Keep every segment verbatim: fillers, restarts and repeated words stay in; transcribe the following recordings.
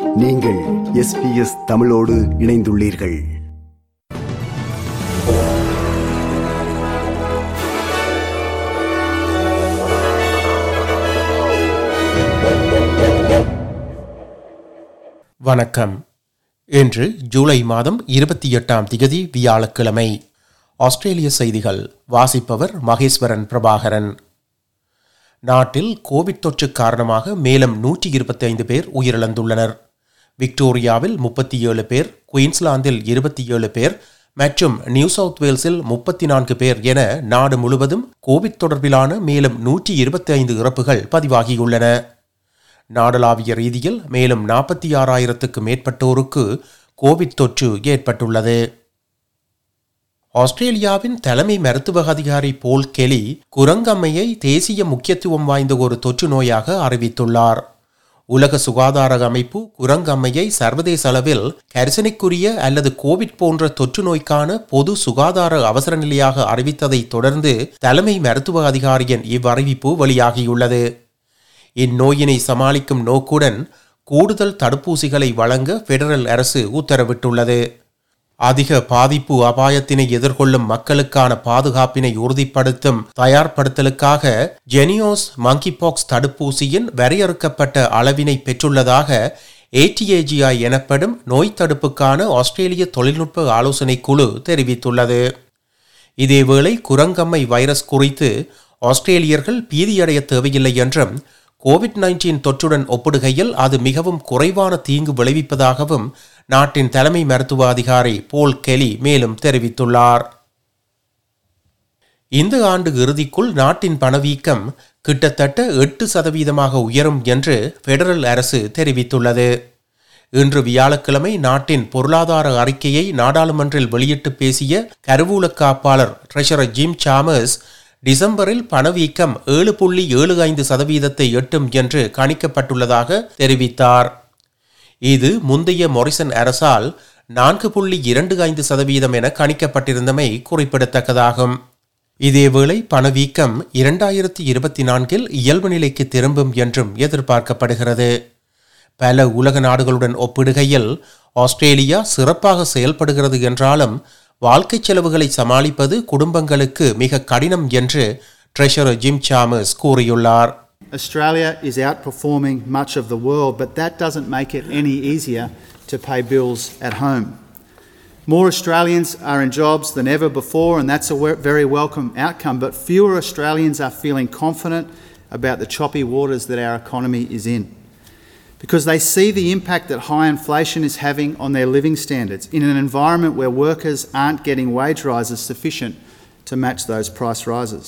நீங்கள் S B S தமிழோடு இணைந்துள்ளீர்கள். வணக்கம். இன்று ஜூலை மாதம் இருபத்தி எட்டாம் திகதி வியாழக்கிழமை. ஆஸ்திரேலிய செய்திகள் வாசிப்பவர் மகேஸ்வரன் பிரபாகரன். நாட்டில் கோவிட் தொற்று காரணமாக மேலும் நூற்றி இருபத்தி ஐந்து பேர் உயிரிழந்துள்ளனர். விக்டோரியாவில் முப்பத்தி ஏழு பேர், குயின்ஸ்லாந்தில் இருபத்தி ஏழு பேர் மற்றும் நியூ சவுத் வேல்ஸில் முப்பத்தி நான்கு பேர் என நாடு முழுவதும் கோவிட் தொடர்பிலான மேலும் நூற்றி இருபத்தி ஐந்து இறப்புகள் பதிவாகியுள்ளன. நாடளாவிய ரீதியில் மேலும் நாற்பத்தி ஆறாயிரத்துக்கு மேற்பட்டோருக்கு கோவிட் தொற்று ஏற்பட்டுள்ளது. ஆஸ்திரேலியாவின் தலைமை மருத்துவ அதிகாரி போல் கெலி குரங்கம்மையை தேசிய முக்கியத்துவம் வாய்ந்த ஒரு தொற்று நோயாக அறிவித்துள்ளார். உலக சுகாதார அமைப்பு குரங்கம்மையை சர்வதேச அளவில் கரிசனைக்குரிய அல்லது கோவிட் போன்ற தொற்று நோய்க்கான பொது சுகாதார அவசர நிலையாக அறிவித்ததை தொடர்ந்து தலைமை மருத்துவ அதிகாரியின் இவ்வறிவிப்பு வெளியாகியுள்ளது. இந்நோயினை சமாளிக்கும் நோக்குடன் கூடுதல் தடுப்பூசிகளை வழங்க பெடரல் அரசு உத்தரவிட்டுள்ளது. அதிக பாதிப்பு அபாயத்தினை எதிர்கொள்ளும் மக்களுக்கான பாதுகாப்பினை உறுதிப்படுத்தும் தயார்படுத்தலுக்காக ஜெனியோஸ் மங்கிபாக்ஸ் தடுப்பூசியின் வரையறுக்கப்பட்ட அளவினை பெற்றுள்ளதாக ஏடிஏஜிஐ எனப்படும் நோய் தடுப்புக்கான ஆஸ்திரேலிய தொழில்நுட்ப ஆலோசனை குழு தெரிவித்துள்ளது. இதேவேளை குரங்கம்மை வைரஸ் குறித்து ஆஸ்திரேலியர்கள் பீதியடைய தேவையில்லை என்றும், கோவிட் பத்தொன்பது தொற்றுடன் ஒப்பிடுகையில் அது மிகவும் குறைவான தீங்கு விளைவிப்பதாகவும் நாட்டின் தலைமை மருத்துவ அதிகாரி போல் கெலி மேலும் தெரிவித்துள்ளார். இந்த ஆண்டு இறுதிக்குள் நாட்டின் பணவீக்கம் கிட்டத்தட்ட எட்டு சதவீதமாக உயரும் என்று பெடரல் அரசு தெரிவித்துள்ளது. இன்று வியாழக்கிழமை நாட்டின் பொருளாதார அறிக்கையை நாடாளுமன்றில் வெளியிட்டு பேசிய கருவூல காப்பாளர் ட்ரெஷரர் ஜிம் சாமர்ஸ், டிசம்பரில் பணவீக்கம் ஏழு புள்ளி ஏழு ஐந்து சதவீதத்தை எட்டும் என்று கணிக்கப்பட்டுள்ளதாக தெரிவித்தார். இது முந்தைய மொரிசன் அரசால் நான்கு புள்ளி இரண்டு ஐந்து சதவீதம் என கணிக்கப்பட்டிருந்தமை குறிப்பிடத்தக்கதாகும். இதேவேளை பணவீக்கம் இரண்டாயிரத்தி இருபத்தி நான்கில் இயல்பு நிலைக்கு திரும்பும் என்றும் எதிர்பார்க்கப்படுகிறது. பல உலக நாடுகளுடன் ஒப்பிடுகையில் ஆஸ்திரேலியா சிறப்பாக செயல்படுகிறது என்றாலும் வாழ்க்கை செலவுகளை சமாளிப்பது குடும்பங்களுக்கு மிக கடினம் என்று ட்ரெஷரர் ஜிம் சாமர்ஸ் கூறியுள்ளார். Australia is outperforming much of the world, but that doesn't make it any easier to pay bills at home. More Australians are in jobs than ever before, and that's a very welcome outcome, but fewer Australians are feeling confident about the choppy waters that our economy is in, because they see the impact that high inflation is having on their living standards in an environment where workers aren't getting wage rises sufficient to match those price rises.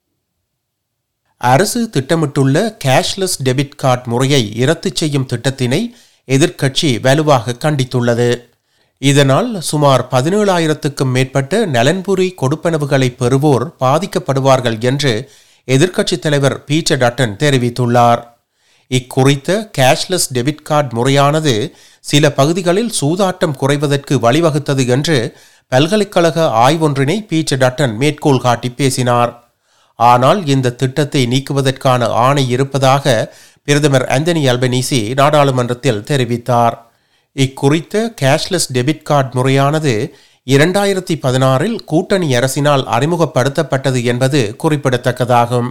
அரசு திட்டமிட்டுள்ள cashless debit card முறையை இரத்து செய்யும் திட்டத்தினை எதிர்க்கட்சி வலுவாக கண்டித்துள்ளது. இதனால் சுமார் பதினேழாயிரத்துக்கும் மேற்பட்ட நலன்புரி கொடுப்பனவுகளை பெறுவோர் பாதிக்கப்படுவார்கள் என்று எதிர்க்கட்சித் தலைவர் பீட்டர் டட்டன் தெரிவித்துள்ளார். இக்குறித்த கேஷ்லெஸ் டெபிட் கார்டு முறையானது சில பகுதிகளில் சூதாட்டம் குறைவதற்கு வழிவகுத்தது என்று பல்கலைக்கழக ஆய்வொன்றினை பீட்டர் டட்டன் மேற்கோள் காட்டி பேசினார். ஆனால் இந்த திட்டத்தை நீக்குவதற்கான ஆணை இருப்பதாக பிரதமர் ஆந்தனி அல்பனீசி நாடாளுமன்றத்தில் தெரிவித்தார். இக்குறித்த கேஷ்லெஸ் டெபிட் கார்டு முறையானது இரண்டாயிரத்தி பதினாறில் கூட்டணி அரசினால் அறிமுகப்படுத்தப்பட்டது என்பது குறிப்பிடத்தக்கதாகும்.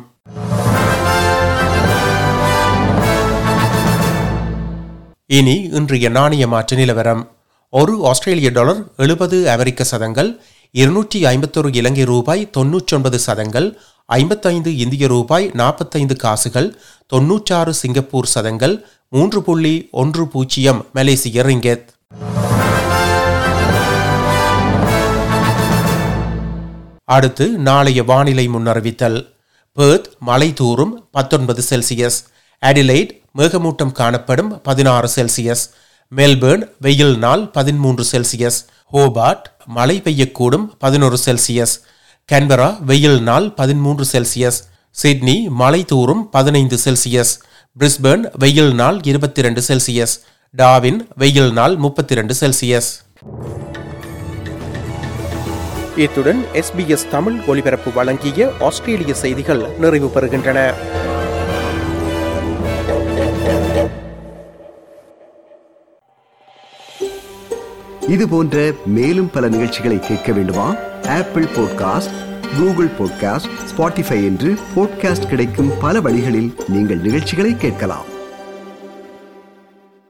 இனி இன்றைய நாணய மாற்று நிலவரம். ஒரு ஆஸ்திரேலிய டாலர் எழுபது அமெரிக்க சதங்கள், இருநூற்றி ஐம்பத்தொரு இலங்கை ரூபாய் தொன்னூற்றி ஒன்பது சதங்கள், ஐம்பத்தைந்து இந்திய ரூபாய் நாற்பத்தைந்து காசுகள், தொன்னூற்றாறு சிங்கப்பூர் சதங்கள், மூன்று புள்ளி ஒன்று பூஜ்ஜியம் மலேசிய ரிங்கெத். அடுத்து நாளைய வானிலை முன்னறிவித்தல். பெர்த் மழை தூறும் பத்தொன்பது செல்சியஸ், அடிலைட் மேகமூட்டம் காணப்படும் பதினாறு செல்சியஸ், மெல்பேர்ன் வெயில் நாள் பதிமூன்று செல்சியஸ், ஹோபார்ட் மழை பெய்யக்கூடும் பதினொரு செல்சியஸ், கேன்பரா வெயில் நாள் பதிமூன்று செல்சியஸ், சிட்னி மழை தூறும் பதினைந்து செல்சியஸ், பிரிஸ்பேர்ன் வெயில் நாள் இருபத்தி இரண்டு செல்சியஸ், டார்வின் வெயில் நாள் முப்பத்தி இரண்டு செல்சியஸ். இத்துடன் எஸ் பி எஸ் தமிழ் ஒலிபரப்பு வழங்கிய ஆஸ்திரேலிய செய்திகள் நிறைவு பெறுகின்றன. இது போன்ற மேலும் பல நிகழ்ச்சிகளை கேட்க வேண்டுமா? Apple podcast, Google podcast, Spotify என்று பாட்காஸ்ட் கிடைக்கும் பல வழிகளில் நீங்கள் நிகழ்ச்சிகளை கேட்கலாம்.